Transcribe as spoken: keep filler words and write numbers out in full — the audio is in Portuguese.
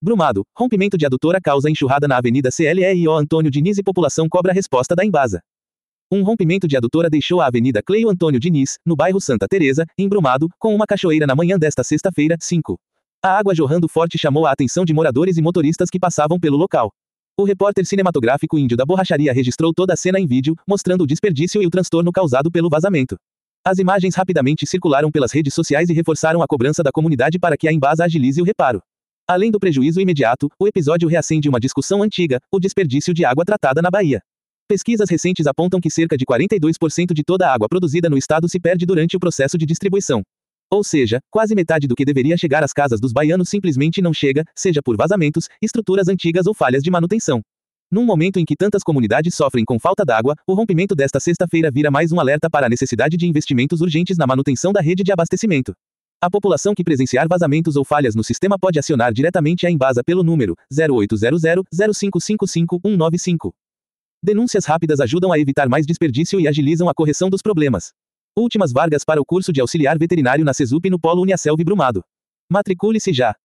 Brumado, rompimento de adutora causa enxurrada na Avenida C L R O Antônio Diniz e população cobra resposta da Embasa. Um rompimento de adutora deixou a Avenida Cleio Antônio Diniz, no bairro Santa Teresa, em Brumado, com uma cachoeira na manhã desta sexta-feira, cinco. A água jorrando forte chamou a atenção de moradores e motoristas que passavam pelo local. O repórter cinematográfico Índio da Borracharia registrou toda a cena em vídeo, mostrando o desperdício e o transtorno causado pelo vazamento. As imagens rapidamente circularam pelas redes sociais e reforçaram a cobrança da comunidade para que a Embasa agilize o reparo. Além do prejuízo imediato, o episódio reacende uma discussão antiga, o desperdício de água tratada na Bahia. Pesquisas recentes apontam que cerca de quarenta e dois por cento de toda a água produzida no estado se perde durante o processo de distribuição. Ou seja, quase metade do que deveria chegar às casas dos baianos simplesmente não chega, seja por vazamentos, estruturas antigas ou falhas de manutenção. Num momento em que tantas comunidades sofrem com falta d'água, o rompimento desta sexta-feira vira mais um alerta para a necessidade de investimentos urgentes na manutenção da rede de abastecimento. A população que presenciar vazamentos ou falhas no sistema pode acionar diretamente a Embasa pelo número zero oito zero zero, zero cinco cinco cinco, um nove cinco. Denúncias rápidas ajudam a evitar mais desperdício e agilizam a correção dos problemas. Últimas vagas para o curso de auxiliar veterinário na CESUP no Polo Uniaselv Brumado. Matricule-se já!